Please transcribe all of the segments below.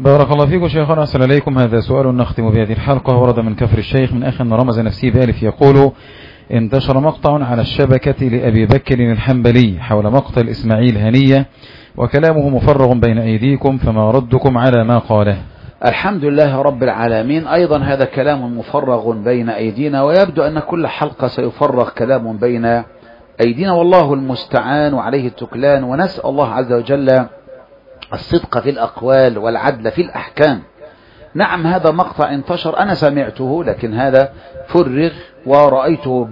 بارك الله فيكم شيخنا، أحسن إليكم. هذا سؤال نختم بهذه الحلقة، ورد من كفر الشيخ من أخ رمز نفسه بألف يقول: انتشر مقطع على الشبكة لأبي بكر الحنبلي حول مقتل إسماعيل هنية، وكلامه مفرغ بين أيديكم، فما ردكم على ما قاله؟ الحمد لله رب العالمين. أيضا هذا كلام مفرغ بين أيدينا، ويبدو أن كل حلقة سيفرغ كلام بين أيدينا، والله المستعان وعليه التكلان. ونسأل الله عز وجل الصدق في الأقوال والعدل في الأحكام. نعم، هذا مقطع انتشر، أنا سمعته، لكن هذا فرغ ورأيته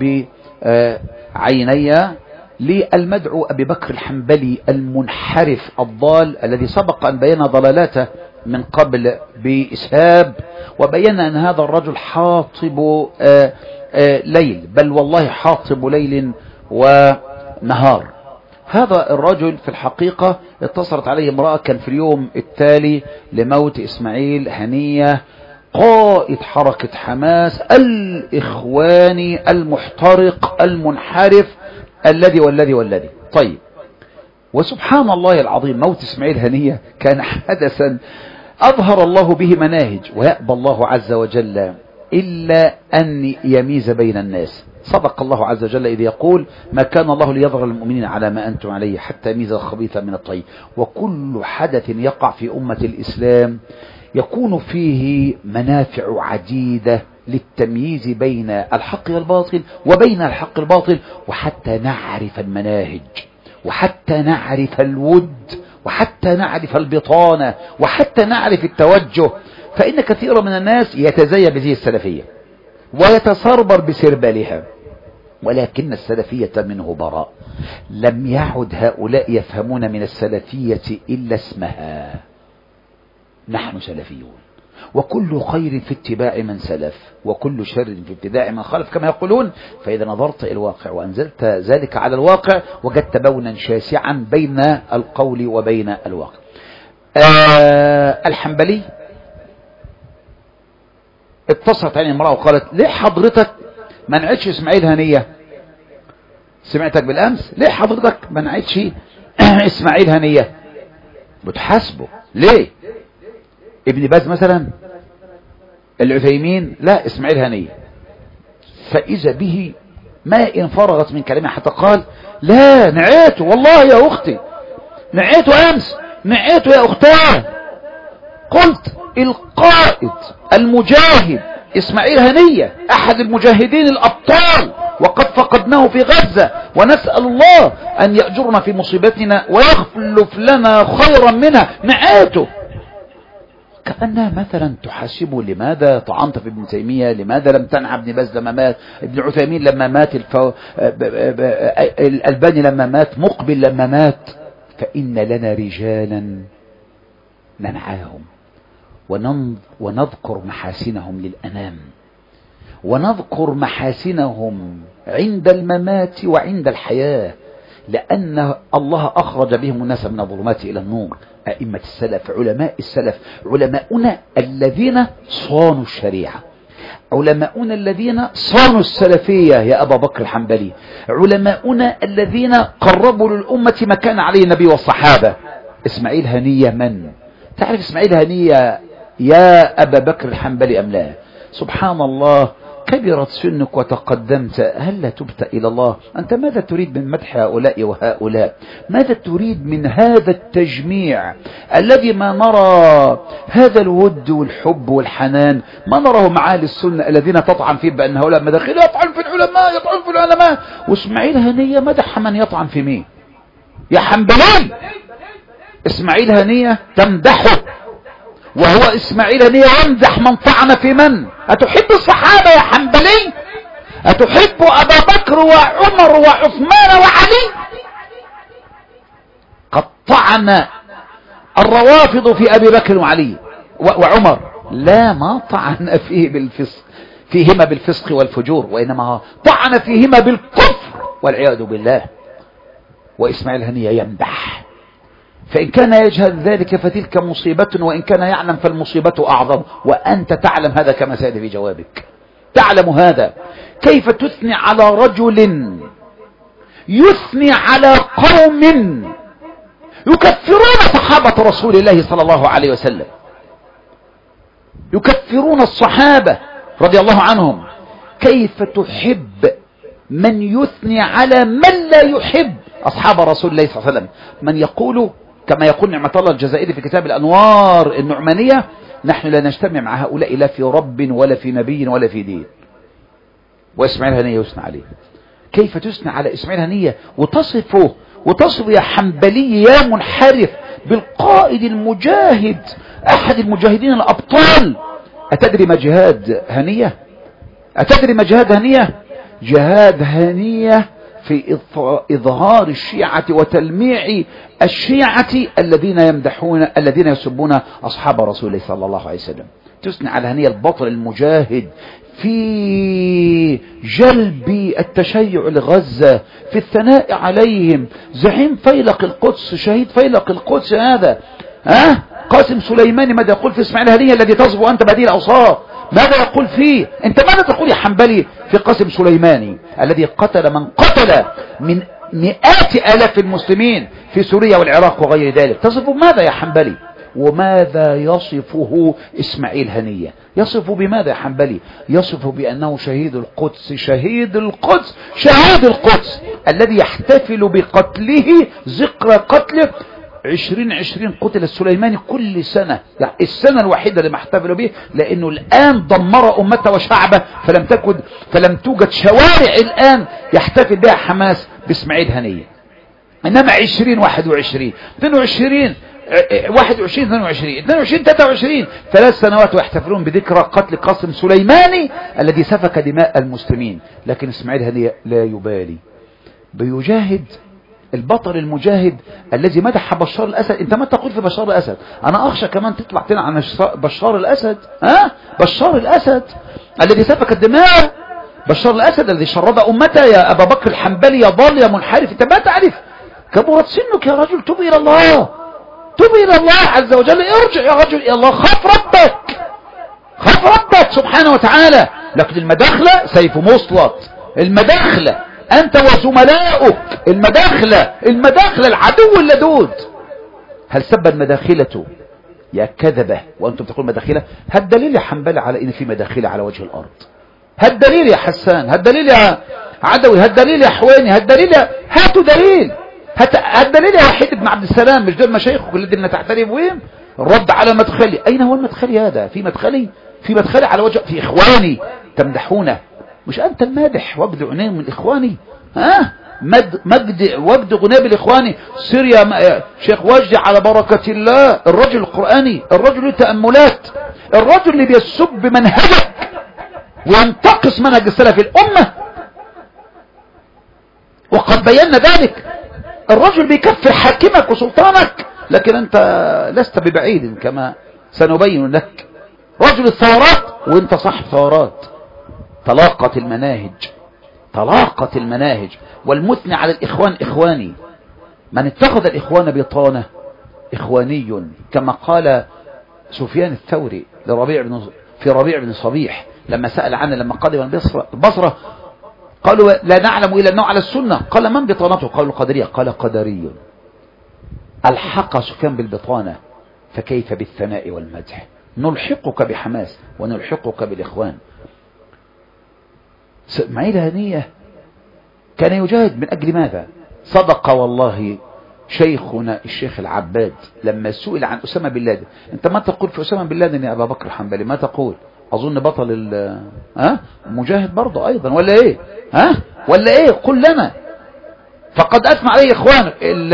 بعيني للمدعو أبي بكر الحنبلي المنحرف الضال، الذي سبق أن بين ضلالاته من قبل بإسهاب، وبين أن هذا الرجل حاطب ليل، بل والله حاطب ليل ونهار. هذا الرجل في الحقيقة اتصلت عليه امرأة، كان في اليوم التالي لموت إسماعيل هنية قائد حركة حماس الإخواني المحترق المنحرف الذي. طيب، وسبحان الله العظيم، موت إسماعيل هنية كان حدثا أظهر الله به مناهج، ويأبى الله عز وجل إلا أن يميز بين الناس. صدق الله عز وجل إذ يقول: ما كان الله ليظهر المؤمنين على ما أنتم عليه حتى يميز الخبيث من الطيب. وكل حدث يقع في أمة الإسلام يكون فيه منافع عديدة للتمييز بين الحق والباطل، وبين الحق والباطل، وحتى نعرف المناهج، وحتى نعرف الود، وحتى نعرف البطانة، وحتى نعرف التوجه. فإن كثير من الناس يتزين بزي السلفية ويتسربر بسربالها، ولكن السلفية منه براء. لم يعد هؤلاء يفهمون من السلفية إلا اسمها. نحن سلفيون، وكل خير في اتباع من سلف، وكل شر في ابتداع من خلف كما يقولون. فإذا نظرت إلى الواقع وأنزلت ذلك على الواقع، وجدت بونا شاسعا بين القول وبين الواقع. الحنبلي اتصلت عليه امرأة وقالت: ليه حضرتك ما نعيدش إسماعيل هنية؟ سمعتك بالأمس، ليه حضرتك ما نعيدش إسماعيل هنية؟ بتحاسبه ليه؟ ابن باز مثلا، العثيمين، لا، إسماعيل هنية. فإذا به ما إن فرغت من كلمة حتى قال: لا، نعيته والله يا أختي، نعيته أمس، نعيته يا أختاه. قلت: القائد المجاهد إسماعيل هنية أحد المجاهدين الأبطال، وقد فقدناه في غزة، ونسأل الله أن يأجرنا في مصيبتنا ويخلف لنا خيرا منها، نعيته. كأنها مثلا تحاسبه: لماذا طعنت في ابن تيمية؟ لماذا لم تنع ابن باز لما مات؟ ابن عثيمين لما مات؟ الألباني لما مات؟ مقبل لما مات؟ فإن لنا رجالا ننعاهم ونذكر محاسنهم للأنام، ونذكر محاسنهم عند الممات وعند الحياة، لأن الله أخرج بهم الناس من الظلمات إلى النور. أئمة السلف، علماء السلف، علماؤنا الذين صانوا الشريعة، علماؤنا الذين صانوا السلفية يا أبا بكر الحنبلي، علماؤنا الذين قربوا للأمة ما كان عليه النبي والصحابة. إسماعيل هنية من؟ تعرف إسماعيل هنية يا أبا بكر الحنبلي أم لا؟ سبحان الله، كبرت سنك وتقدمت، هل تبت إلى الله؟ أنت ماذا تريد من مدح هؤلاء وهؤلاء؟ ماذا تريد من هذا التجميع الذي ما نرى هذا الود والحب والحنان؟ ما نراه مع أهل السنة الذين تطعن فيه بأن هؤلاء مداخل، يطعن في العلماء، يطعن في العلماء. وإسماعيل هنية مدح من يطعن في مين؟ يا حنبلي، إسماعيل هنية تمدحه، وهو إسماعيل هنية يمدح من طعن في من؟ أتحب الصحابة يا حنبلي؟ أتحب أبا بكر وعمر وعثمان وعلي؟ قد طعن الروافض في أبي بكر وعلي وعمر، لا، ما طعن فيهما بالفسق والفجور، وإنما طعن فيهما بالكفر والعياذ بالله. وإسماعيل هنية يمدح، فإن كان يجهل ذلك فتلك مصيبة، وإن كان يعلم فالمصيبة أعظم. وأنت تعلم هذا كما سأل في جوابك، تعلم هذا. كيف تثني على رجل يثني على قوم يكفرون صحابة رسول الله صلى الله عليه وسلم؟ يكفرون الصحابة رضي الله عنهم. كيف تحب من يثني على من لا يحب أصحاب رسول الله صلى الله عليه وسلم؟ من يقول كما يقول نعمة الله الجزائري في كتاب الأنوار النعمانية: نحن لا نجتمع مع هؤلاء لا في رب ولا في نبي ولا في دين. وإسماعيل هنية يثنى عليه. كيف تثنى على إسماعيل هنية وتصف يا حنبلي يا منحرف بالقائد المجاهد أحد المجاهدين الأبطال؟ أتدري ما جهاد هنية؟ أتدري ما جهاد هنية؟ جهاد هنية في إظهار الشيعة وتلميع الشيعة الذين يسبون أصحاب رسول الله صلى الله عليه وسلم. تثني على هنية البطل المجاهد في جلب التشيع لغزة، في الثناء عليهم، زعيم فيلق القدس، شهيد فيلق القدس هذا. قاسم سليماني ماذا يقول في اسماعيل هنية الذي تصف أنت بديل أوصاف؟ ماذا يقول فيه؟ أنت ماذا تقول يا حنبلي في قاسم سليماني الذي قتل من قتل من مئات آلاف المسلمين في سوريا والعراق وغير ذلك؟ تصفه ماذا يا حنبلي؟ وماذا يصفه إسماعيل هنية؟ يصف بماذا يا حنبلي؟ يصف بأنه شهيد القدس، شهيد القدس، شهيد القدس الذي يحتفل بقتله، ذكرى قتله 2020 قتل السليماني كل سنة، يعني السنة الوحيدة اللي ما احتفلوا به، لأنه الآن دمر أمته وشعبه، فلم توجد شوارع الآن يحتفل بها حماس بإسماعيل هنية. إنما 20 21 22 21 22 22 23 3 سنوات ويحتفلون بذكرى قتل قاسم سليماني الذي سفك دماء المسلمين. لكن إسماعيل هنية لا يبالي، بيجاهد البطل المجاهد الذي مدح بشار الأسد. انت ما تقول في بشار الأسد؟ انا اخشى كمان تطلع تنا عن بشار الأسد. بشار الأسد الذي سفك الدماء، بشار الأسد الذي شرد أمته. يا أبا بكر الحنبلي يا ضال يا منحرف، انت ما تعرف، كبرت سنك يا رجل، توب إلى الله، توب إلى الله عز وجل، ارجع يا رجل إلى الله، خاف ربك، خاف ربك سبحانه وتعالى. لكن المداخلة سيف مسلط، المداخلة أنت وزملاؤك، المداخلة العدو اللدود. هل سب المداخلة يا كذبة وأنتم تقول مداخلة؟ هل دليل يا حنبلي على إن في مداخلة على وجه الأرض؟ هل دليل يا حسان؟ هل دليل يا عدوي؟ هل دليل يا حويني؟ هل دليل هاتوا دليل، هل دليل يا وحيد بن عبد السلام؟ مش دول مشايخك الذين تعترف بهم؟ الرد على المدخلي، أين هو المدخلي هذا؟ في مدخلي على وجه، في إخواني تمدحونه، مش أنت المادح وابد عنين من إخواني؟ وابد غناب الإخواني. سير يا شيخ وجدي على بركة الله، الرجل القرآني، الرجل التأملات، الرجل اللي بيسب منهجك وينتقص منهج السلف الأمة، وقد بينا ذلك. الرجل بيكفر حاكمك وسلطانك، لكن أنت لست ببعيد كما سنبين لك. رجل الثورات وانت صاحب ثورات. طلاقة المناهج والمثنى على الإخوان إخواني. من اتخذ الإخوان بطانة إخواني، كما قال سفيان الثوري في ربيع بن صبيح لما سأل عنه لما قدم البصرة، قالوا لا نعلم إلا أنه على السنة. قال من بطانته؟ قالوا قدرية. قال قدري. الحق سفيان بالبطانة، فكيف بالثناء والمدح؟ نلحقك بحماس ونلحقك بالإخوان. إسماعيل هنية كان يجاهد من أجل ماذا؟ صدق والله شيخنا الشيخ العباد لما سئل عن أسامة بن لادن. أنت ما تقول في أسامة بن لادن يا أبا بكر الحنبلي؟ ما تقول؟ أظن بطل المجاهد برضه أيضا، ولا إيه؟ ولا إيه؟ قل لنا. فقد أثنى عليه إخوانك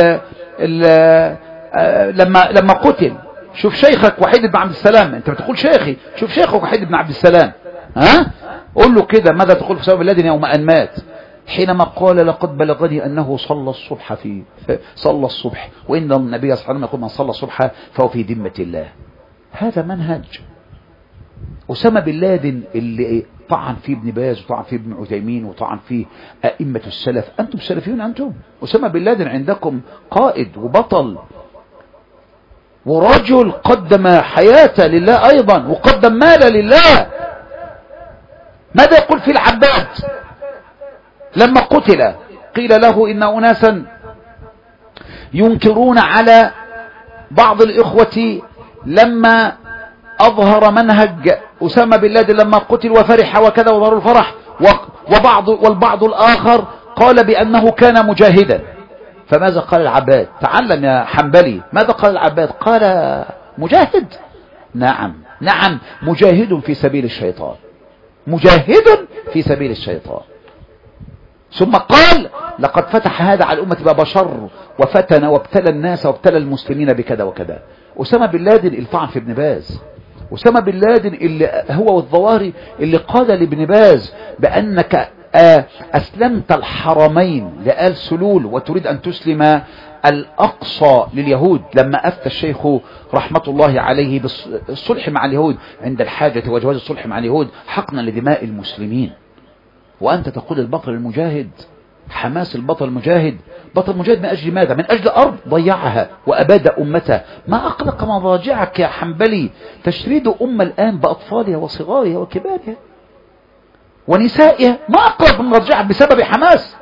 لما قتل. شوف شيخك وحيد بن عبد السلام، أنت بتقول شيخي، شوف شيخك وحيد بن عبد السلام، قل له كده ماذا تقول في أسامة بن لادن يوم أن مات؟ حينما قال لقد بلغني أنه صلى الصبح وإن النبي صلى الله عليه وسلم يقول من صلى الصبح فهو في ذمة الله. هذا منهج أسامة بن لادن اللي طعن فيه ابن باز وطعن فيه ابن عثيمين وطعن فيه أئمة السلف. أنتم سلفيون أنتم. أسامة بن لادن عندكم قائد وبطل ورجل قدم حياته لله أيضا وقدم ماله لله. ماذا يقول في العباد لما قتل؟ قيل له إن أناسا ينكرون على بعض الإخوة لما أظهر منهج أسامة بن لادن لما قتل وفرح وكذا وظهر الفرح، والبعض الآخر قال بأنه كان مجاهدا. فماذا قال العباد؟ تعلم يا حنبلي، ماذا قال العباد؟ قال مجاهد. نعم مجاهد في سبيل الشيطان، مجاهد في سبيل الشيطان. ثم قال لقد فتح هذا على الأمة باب شر وفتن وابتلى الناس وابتلى المسلمين بكذا وكذا. أسامة بن لادن الطعن في ابن باز، أسامة بن لادن اللي هو والظواهري اللي قال لابن باز بأنك أسلمت الحرمين لآل سلول وتريد أن تسلم الأقصى لليهود، لما أفتى الشيخ رحمة الله عليه بالصلح مع اليهود عند الحاجة وجواز الصلح مع اليهود حقنا لدماء المسلمين. وأنت تقول البطل المجاهد، حماس البطل المجاهد، بطل المجاهد من أجل ماذا؟ من أجل أرض ضيعها وأباد أمته. ما أقلق مضاجعك يا حنبلي تشريد أمة الآن بأطفالها وصغارها وكبارها ونسائها، ما أقلق مضاجعك بسبب حماس.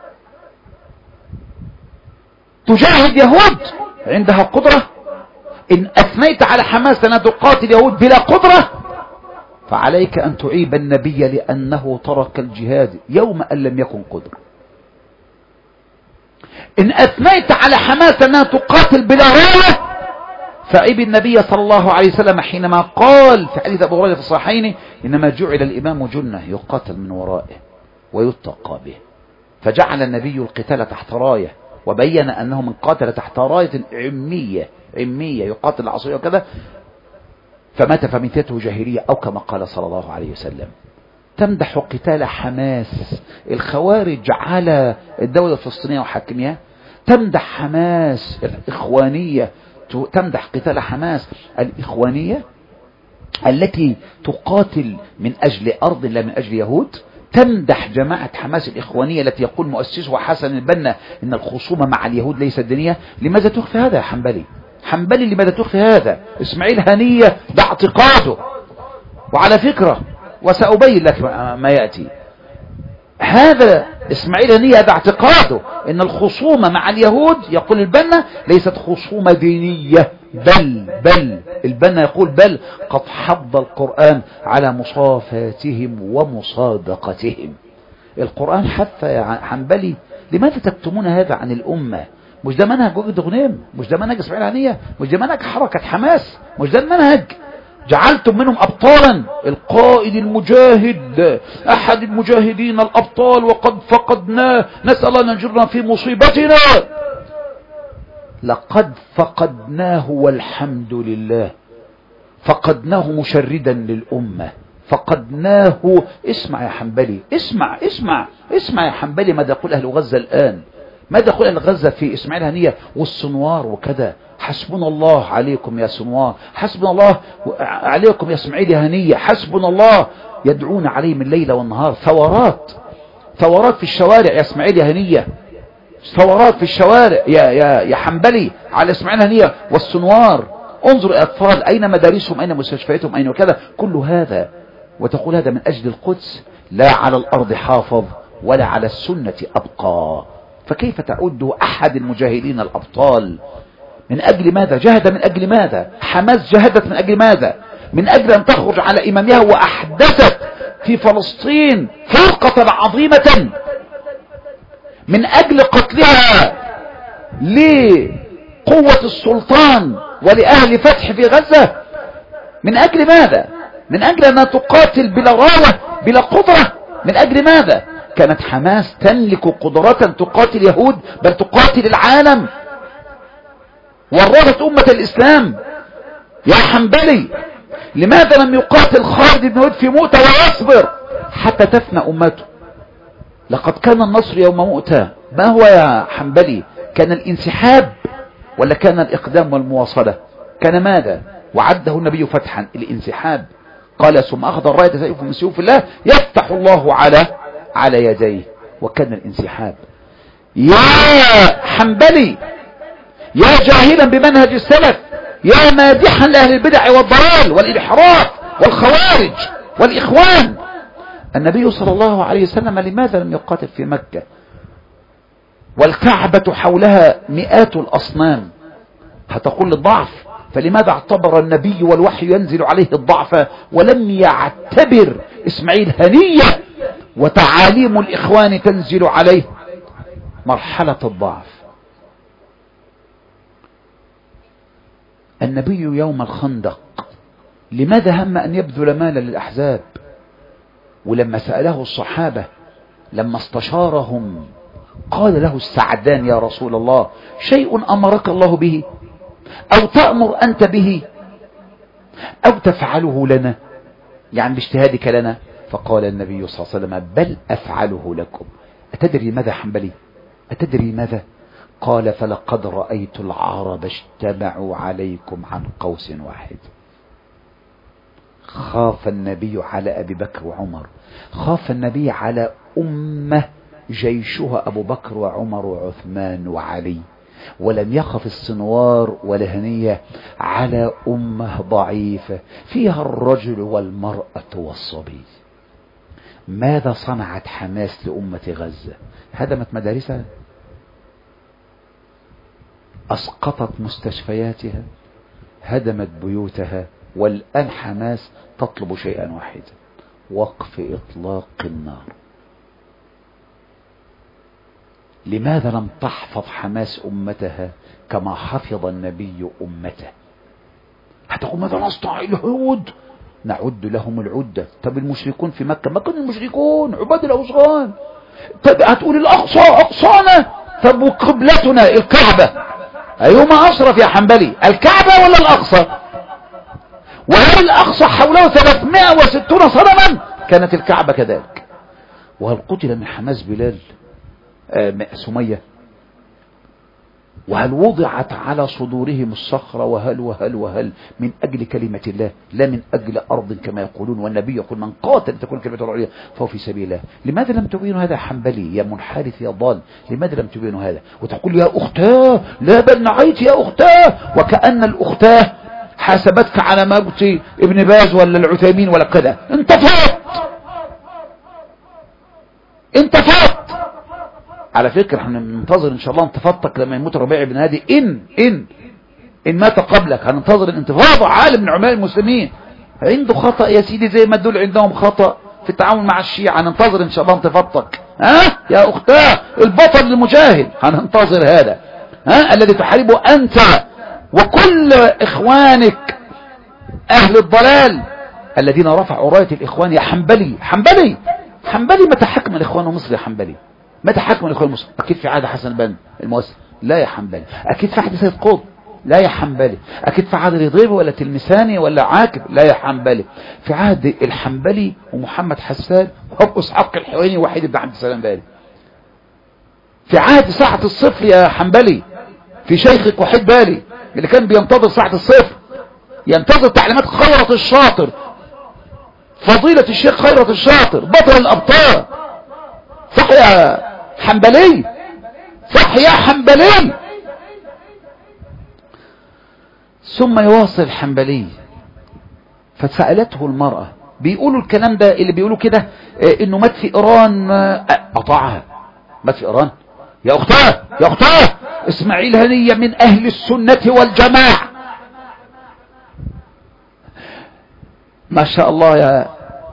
تجاهد يهود عندها قدرة، إن أثنيت على حماس أن تقاتل يهود بلا قدرة فعليك أن تعيب النبي لأنه ترك الجهاد يوم أن لم يكن قدرة. إن أثنيت على حماس أنها تقاتل بلا راية فعيب النبي صلى الله عليه وسلم حينما قال في حديث أبو هريرة في الصحيحين إنما جعل الإمام جنة يقاتل من ورائه ويتقى به، فجعل النبي القتال تحت راية وبين أنه من قاتل تحت راية عمية يقاتل العصرية وكذا فمات فميتته جاهلية أو كما قال صلى الله عليه وسلم. تمدح قتال حماس الخوارج على الدولة الفلسطينية وحاكمها، تمدح حماس الإخوانية، تمدح قتال حماس الإخوانية التي تقاتل من أجل أرض لا من أجل يهود، تمدح جماعة حماس الإخوانية التي يقول مؤسسها حسن البنا إن الخصومة مع اليهود ليست دينية. لماذا تخفي هذا يا حنبلي لماذا تخفي هذا؟ إسماعيل هنية ده اعتقاده، وعلى فكرة وسأبين لك ما يأتي، هذا إسماعيل هنية ده اعتقاده إن الخصومة مع اليهود يقول البنا ليست خصومة دينية، بل البنا يقول بل قد حض القرآن على مصافاتهم ومصادقتهم. القرآن حث يا حنبلي، لماذا تكتمون هذا عن الأمة؟ مش ده منهج وجد غنيم؟ مش ده منهج إسماعيل هنية؟ مش ده منهج حركة حماس؟ مش ده المنهج؟ جعلتم منهم أبطالا، القائد المجاهد أحد المجاهدين الأبطال وقد فقدناه نسأل الله أن ينجرنا في مصيبتنا، لقد فقدناه والحمد لله، فقدناه مشردا للأمة، فقدناه. اسمع يا حنبلي، اسمع يا حنبلي ماذا يقول أهل غزة الآن، ماذا يقول أهل غزة في إسماعيل هنية والسنوار وكذا. حسبنا الله عليكم يا سنوار، حسبنا الله عليكم يا إسماعيل هنية، حسبنا الله. يدعون عليه من ليلة والنهار، ثورات في الشوارع يا إسماعيل هنية، ثورات في الشوارع يا حنبلي على إسماعيل هنية والسنوار. انظر الأطفال أين مدارسهم، أين مستشفياتهم، أين وكذا، كل هذا. وتقول هذا من أجل القدس، لا على الأرض حافظ ولا على السنة أبقى. فكيف تعد أحد المجاهدين الأبطال؟ من أجل ماذا جاهد؟ من أجل ماذا؟ حماس جاهدت من أجل ماذا؟ من أجل أن تخرج على إمامها وأحدثت في فلسطين فرقة عظيمة من أجل قتلها لقوة السلطان ولأهل فتح في غزة. من أجل ماذا؟ من أجل أنها تقاتل بلا راية بلا قدرة. من أجل ماذا؟ كانت حماس تملك قدرة تقاتل يهود، بل تقاتل العالم، ورثت أمة الإسلام. يا حنبلي لماذا لم يقاتل خالد بن الوليد في مؤتة ويصبر حتى تفنى أمته؟ لقد كان النصر يوم مؤتة. ما هو يا حنبلي؟ كان الانسحاب ولا كان الإقدام والمواصلة؟ كان ماذا؟ وعده النبي فتحا الانسحاب، قال ثم أخذ الراية سيف من سيوف الله يفتح الله على يديه، وكان الانسحاب. يا حنبلي يا جاهلا بمنهج السلف، يا مادحا لأهل البدع والضلال والإنحراف والخوارج والإخوان، النبي صلى الله عليه وسلم لماذا لم يقاتل في مكة والكعبة حولها مئات الأصنام؟ هتقول الضعف؟ فلماذا اعتبر النبي والوحي ينزل عليه الضعف ولم يعتبر إسماعيل هنية وتعاليم الإخوان تنزل عليه مرحلة الضعف؟ النبي يوم الخندق لماذا هم أن يبذل مالا للأحزاب؟ ولما سأله الصحابة لما استشارهم قال له السعدان: يا رسول الله، شيء أمرك الله به أو تأمر أنت به أو تفعله لنا، يعني باجتهادك لنا؟ فقال النبي صلى الله عليه وسلم: بل أفعله لكم. أتدري ماذا حنبلي؟ أتدري ماذا؟ قال: فلقد رأيت العرب اجتمعوا عليكم عن قوس واحد. خاف النبي على أبي بكر وعمر، خاف النبي على أمة جيشها أبو بكر وعمر وعثمان وعلي، ولم يخف الصنوار ولا هنية على أمة ضعيفة فيها الرجل والمرأة والصبي. ماذا صنعت حماس لأمة غزة؟ هدمت مدارسها، أسقطت مستشفياتها، هدمت بيوتها، والآن حماس تطلب شيئا واحدا: وقف إطلاق النار. لماذا لم تحفظ حماس أمتها كما حفظ النبي أمته؟ هتقول: ماذا نصنع؟ اليهود نعد لهم العدة. طب المشركون في مكة ما كانوا المشركون عباد الأوثان. طب هتقول الأقصى أقصانا. طب وقبلتنا الكعبة، أيهما أشرف يا حنبلي، الكعبة ولا الأقصى؟ وهل الأقصى حوله 360 صنما؟ كانت الكعبة كذلك. وهل قتل من حماس بلال سمية؟ وهل وضعت على صدورهم الصخرة؟ وهل من أجل كلمة الله لا من أجل أرض كما يقولون؟ والنبي يقول: من قاتل تكون كلمة الله فهو في سبيل الله. لماذا لم تبينوا هذا حنبلي يا منحرف يا ضال؟ لماذا لم تبينوا هذا؟ وتقول: يا أختاه، لا بل نعيت يا أختاه، وكأن الأختاه حاسبتك على موت ابن باز ولا العثيمين ولا كذا. انت فات. على فكرة احنا ننتظر ان شاء الله انتفاضتك لما يموت ربيع بن هادي ان مات قبلك. هننتظر الانتفاضة. عالم من علماء المسلمين عنده خطأ يا سيدي زي ما دول عندهم خطأ في التعامل مع الشيعة. هننتظر ان شاء الله انتفاضتك يا اختاه البطل المجاهد. هننتظر هذا الذي تحاربه انت وكل اخوانك اهل الضلال الذين رفعوا راية الاخوان. يا حنبلي متى حكم الاخوان مصر؟ يا حنبلي متى حكم الاخوان مصر؟ اكيد في عهد حسن بن المؤسس؟ لا يا حنبلي. اكيد في عهد سيد قطب؟ لا يا حنبلي. اكيد في عهد رضيبه ولا تلمساني ولا عاكف؟ لا يا حنبلي. في عهد الحنبلي ومحمد حسان وابو اسحاق الحويني ووحيد بن عبد السلام بالي. في عهد ساعة الصفر يا حنبلي، في شيخك وحيد بالي اللي كان بينتظر ساعة الصفر، ينتظر تعليمات خيرة الشاطر، فضيلة الشيخ خيرة الشاطر، بطل الأبطال. صح يا حنبلي؟ صح يا حنبلي؟ ثم يواصل حنبلي: فسألته المرأة. بيقولوا الكلام ده اللي بيقولوا كده انه مات في ايران. قطعها. مات في ايران؟ يا اختاه اسماعيل هنية من اهل السنة والجماعة. ما شاء الله يا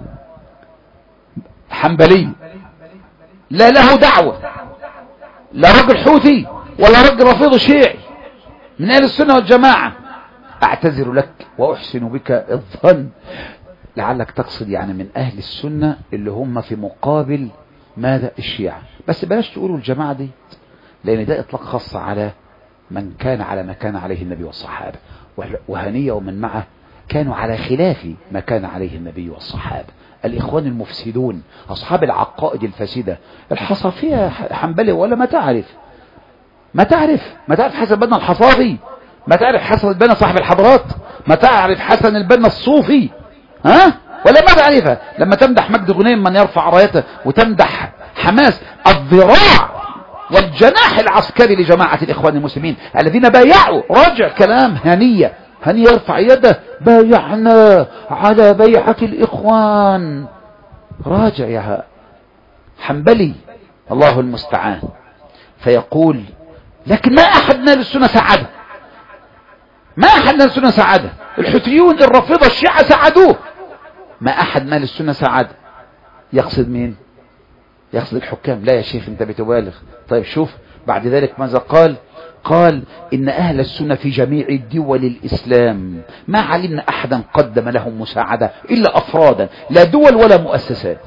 حنبلي. لا له دعوة، لا رجل حوثي ولا رجل رافض شيعي، من اهل السنة والجماعة. اعتذر لك واحسن بك الظن، لعلك تقصد يعني من اهل السنة اللي هم في مقابل ماذا؟ الشيعة. بس بلاش تقولوا الجماعة دي، لان ده اطلاق خاص على من كان على ما كان عليه النبي والصحابة. وهنية ومن معه كانوا على خلاف ما كان عليه النبي والصحابة. الإخوان المفسدون أصحاب العقائد الفاسدة. الحصافية حنبلي ولا ما تعرف حسن البنا الحصافي؟ ما تعرف حسن البنا صاحب الحضارات؟ ما تعرف حسن البنا الصوفي؟ ولا ما تعرفها؟ لما تمدح مجد غنيم من يرفع رايته، وتمدح حماس الذراع والجناح العسكري لجماعة الإخوان المسلمين الذين بايعوا. راجع كلام هنية يرفع يده: بايعنا على بيعة الإخوان. راجع يا حنبلي. الله المستعان. فيقول: لكن ما أحد نال السنة سعادة. ما أحد من السنة ساعده. الحوثيون الرافضة الشيعة ساعدوه، ما أحد من السنة ساعده. يقصد مين؟ يقصد الحكام. لا يا شيخ أنت بتبالغ. طيب شوف بعد ذلك ماذا قال؟ قال إن أهل السنة في جميع دول الإسلام ما علمنا أحدا قدم لهم مساعدة إلا أفرادا، لا دول ولا مؤسسات.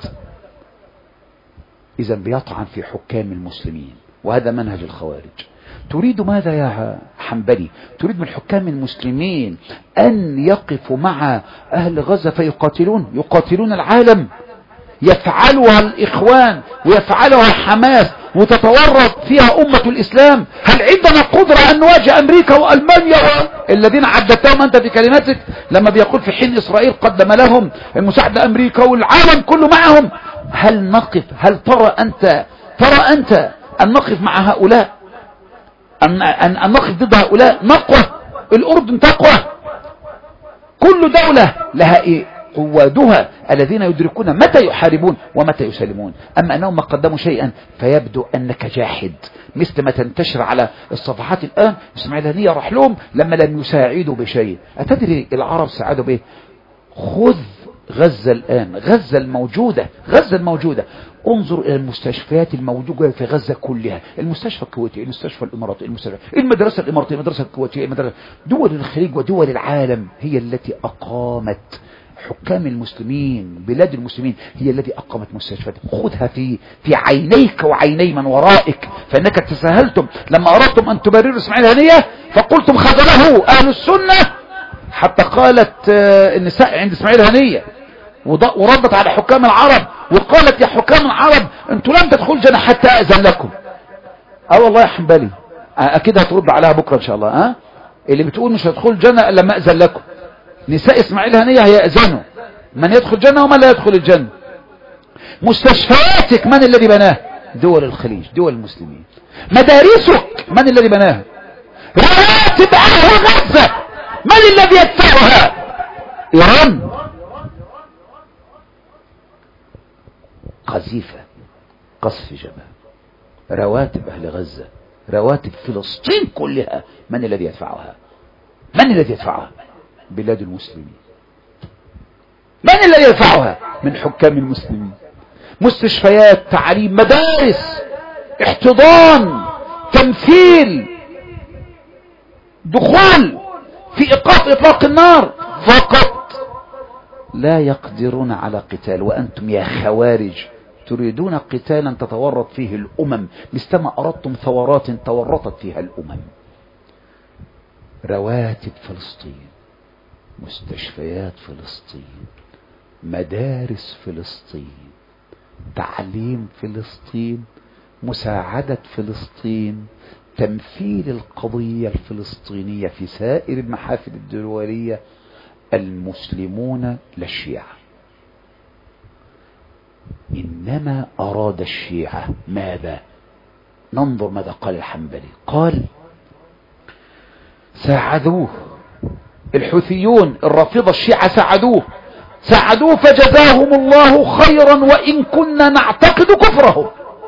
إذا بيطعن في حكام المسلمين، وهذا منهج الخوارج. تريد ماذا يا حنبلي؟ تريد من حكام المسلمين أن يقفوا مع أهل غزة يقاتلون العالم؟ يفعلها الإخوان ويفعلها حماس وتتورط فيها أمة الإسلام. هل عندنا قدرة أن نواجه أمريكا وألمانيا الذين عددتهم أنت في كلماتك لما بيقول في حين إسرائيل قدم لهم المساعدة أمريكا والعالم كله معهم؟ هل نقف؟ هل ترى أنت أن نقف مع هؤلاء؟ أن نقف ضد هؤلاء؟ نقوى. الأردن تقوى. كل دولة لها قوادها الذين يدركون متى يحاربون ومتى يسلمون. أما أنهم ما قدموا شيئا فيبدو أنك جاحد، مثل ما تنتشر على الصفحات الآن. إسماعيل هنية راح لهم لما لم يساعدوا بشيء. أتدري العرب ساعدوا به؟ خذ غزة الآن، غزة الموجودة. انظر إلى المستشفيات الموجودة في غزة كلها، المستشفى الكويتي، المستشفى الإماراتي، المدرسة الإماراتية، المدرسة الكويتية، دول الخليج ودول العالم هي التي أقامت حكام المسلمين، بلاد المسلمين هي التي أقامت مستشفيات. خذها في عينيك وعيني من ورائك، فإنك تساهلتم لما أردتم أن تبرروا إسماعيل هنية فقلتم خذله أهل السنة، حتى قالت النساء عند إسماعيل هنية وردت على حكام العرب وقالت يا حكام العرب أنتم لم تدخلوا الجنة حتى أذن لكم. والله يا حنبلي أكيد هترد عليها بكرة إن شاء الله. اللي بتقول مش هتدخل الجنة إلا ما أذن لكم، نساء إسماعيل هنية هيأذنوا من يدخل الجنة ومن لا يدخل الجنة. مستشفياتك من الذي بناها؟ دول الخليج، دول المسلمين. مدارسك من الذي بناها؟ رواتب أهل غزة من الذي يدفعها؟ إيران. قذيفة، قصف جبهة. رواتب أهل غزة، رواتب فلسطين كلها من الذي يدفعها؟ بلاد المسلمين. من الذي يدفعها؟ من حكام المسلمين. مستشفيات، تعليم، مدارس، احتضان، تمثيل، دخول في إيقاف إطلاق النار فقط. لا يقدرون على قتال، وأنتم يا خوارج تريدون قتالا تتورط فيه الأمم مثلما أردتم ثورات تورطت فيها الأمم. رواتب فلسطين، مستشفيات فلسطين، مدارس فلسطين، تعليم فلسطين، مساعدة فلسطين، تمثيل القضية الفلسطينية في سائر المحافل الدولية. المسلمون لا الشيعة. إنما أراد الشيعة ماذا؟ ننظر ماذا قال الحنبلي. قال ساعدوه الحوثيون الرافضة الشيعة، ساعدوه فجزاهم الله خيرا وإن كنا نعتقد كفرهم.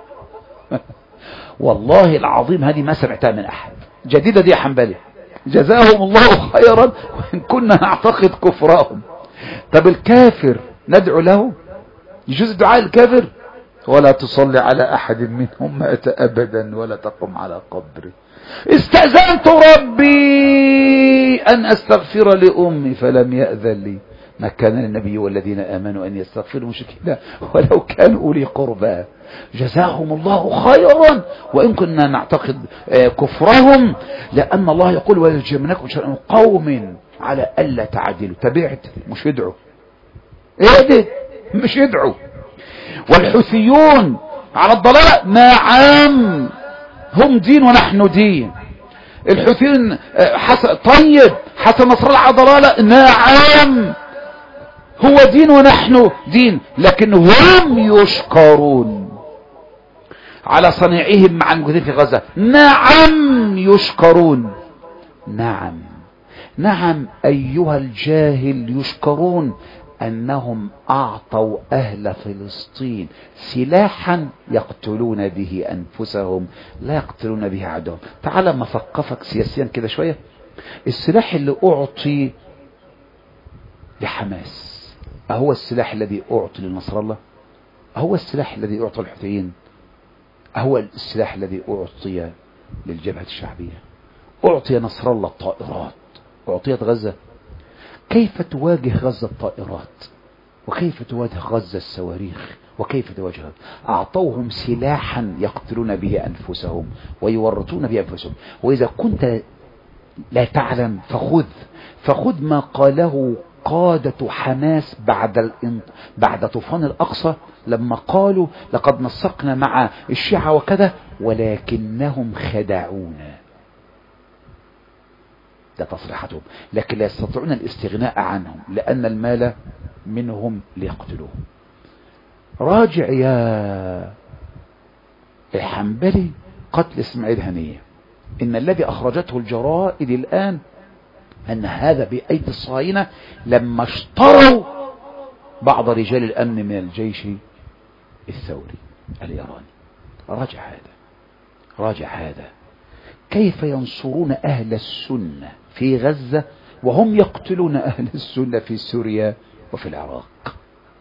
والله العظيم هذه ما سمعتها من أحد، جديدة دي يا حنبلي. جزاهم الله خيرا وإن كنا نعتقد كفرهم. طب الكافر ندعو له؟ يجوز دعاء الكافر؟ ولا تصلي على أحد منهم مات أبدا ولا تقم على قبره. استأذنت ربي أن أستغفر لأمي فلم يأذن لي. ما كان للنبي والذين آمنوا أن يستغفروا مشركين ولو كانوا أولي قربى. جزاهم الله خيرا وإن كنا نعتقد كفرهم، لأن الله يقول وليجرمنكم شرعا قوم على ألا تعدلوا. تبعت مش يدعوا. ايه ده؟ مش يدعوا. والحوثيون على الضلالة، نعم هم دين ونحن دين. الحوثيين حسن نصر الله على ضلالة، نعم هو دين ونحن دين، لكن هم يشكرون على صنيعهم مع الموجودين في غزة. نعم يشكرون. نعم أيها الجاهل يشكرون أنهم أعطوا أهل فلسطين سلاحا يقتلون به أنفسهم لا يقتلون به عدوهم. تعال ما ثقفك سياسيا كده شوية. السلاح اللي أعطي لحماس أهو السلاح الذي أعطي لنصر الله؟ أهو السلاح الذي أعطي الحوثيين؟ أهو السلاح الذي أعطي للجبهة الشعبية؟ أعطي نصر الله الطائرات، أعطيت غزة. كيف تواجه غزة الطائرات؟ وكيف تواجه غزة الصواريخ؟ وكيف تواجه؟ أعطوهم سلاحا يقتلون به أنفسهم ويورطون به أنفسهم. وإذا كنت لا تعلم فخذ ما قاله قادة حماس بعد طوفان الأقصى لما قالوا لقد نسقنا مع الشيعة وكذا ولكنهم خدعونا. ده تصريحاتهم، لكن لا يستطيعون الاستغناء عنهم لأن المال منهم ليقتلوهم. راجع يا الحنبلي قتل إسماعيل هنية، إن الذي أخرجته الجرائد الآن أن هذا بأيدي الصهاينة لما اشتروا بعض رجال الأمن من الجيش الثوري الإيراني. راجع هذا كيف ينصرون أهل السنة في غزة وهم يقتلون أهل السنة في سوريا وفي العراق؟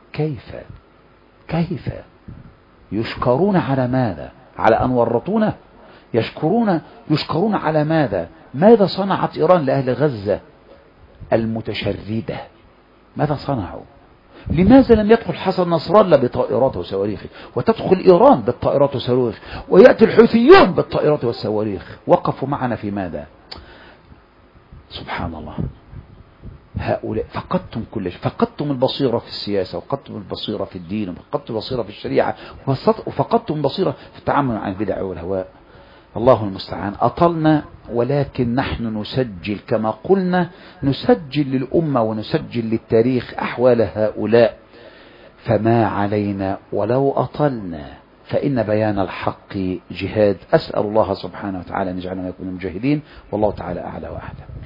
كيف يشكرون على ماذا؟ على أن ورطونا؟ يشكرون على ماذا؟ ماذا صنعت إيران لأهل غزة المتشردة؟ ماذا صنعوا؟ لماذا لم يدخل حسن نصر الله بطائراته وصواريخه وتدخل إيران بالطائرات والصواريخ ويأتي الحوثيون بالطائرات والصواريخ؟ وقفوا معنا في ماذا؟ سبحان الله. هؤلاء فقدتم كل شيء، فقدتم البصيرة في السياسة، وفقدتم البصيرة في الدين، وفقدتم البصيرة في الشريعة، وفقدتم البصيرة في التعامل مع البدع والهواء. الله المستعان. أطلنا، ولكن نحن نسجل كما قلنا، نسجل للأمة ونسجل للتاريخ أحوال هؤلاء، فما علينا ولو أطلنا، فإن بيان الحق جهاد. أسأل الله سبحانه وتعالى أن يجعلنا ويكون مجاهدين، والله تعالى أعلى وأعلم.